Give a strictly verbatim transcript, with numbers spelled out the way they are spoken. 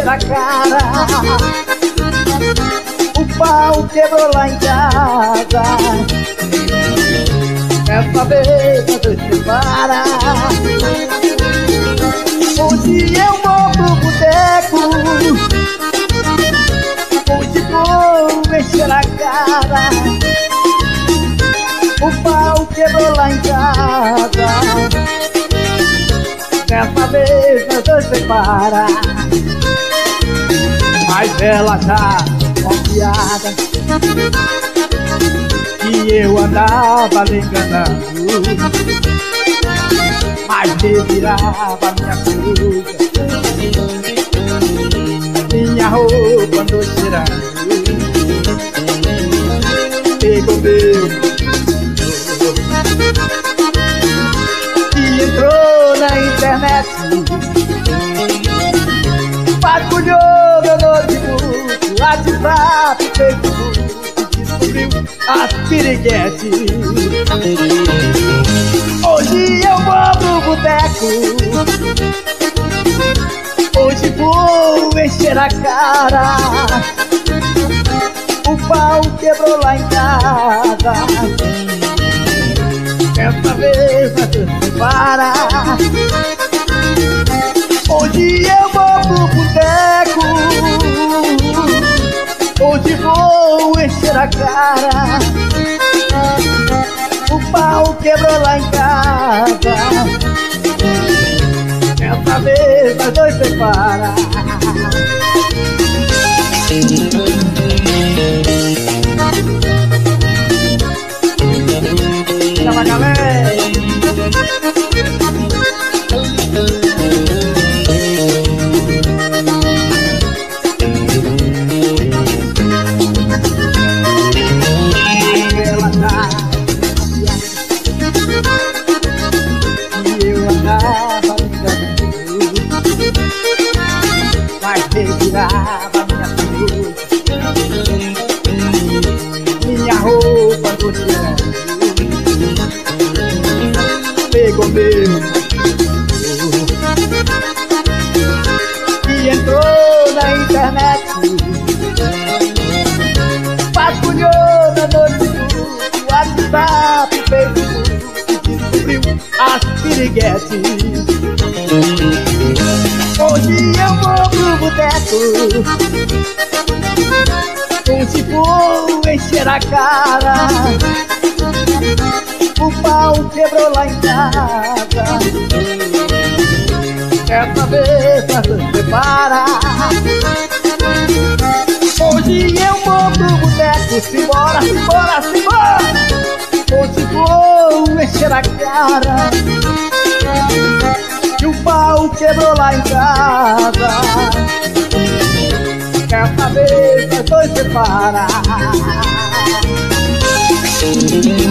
encher a cara. O pau quebrou lá em casa. Dessa vez nós dois separa. Hoje eu vou pro boteco. Hoje vou encher a cara. O pau quebrou lá em casa. Dessa vez nós dois separa. Mas ela tá confiada que eu andava lhe enganando, mas revirava minha coisa, minha roupa andou cheirando. Pegou meu e entrou na internet, vasculhou meu notebook, WhatsApp, Facebook, descobriu as piriguetes. Hoje eu vou pro boteco. Hoje vou encher a cara. O pau quebrou lá em casa. Dessa vez nós se separa. Hoje eu vou pro boteco. Hoje vou encher a cara. O pau quebrou lá em casa. Dessa vez nós dois separa. Chama a galera. Ela tá e eu andava ligando, mas revirava minha coisa, minha roupa do cheirando. Pegou meu e entrou na internet, vasculhou meu notebook, WhatsApp, Facebook, descobriu as piriguetes. Hoje eu vou pro boteco. Hoje vou encher a cara. O pau quebrou lá em casa. Dessa vez nós nos separa. Hoje eu vou pro boteco. Simbora, simbora, simbora. Hoje vou encher a cara. E o pau quebrou lá em casa. Dessa vez nós dois separa.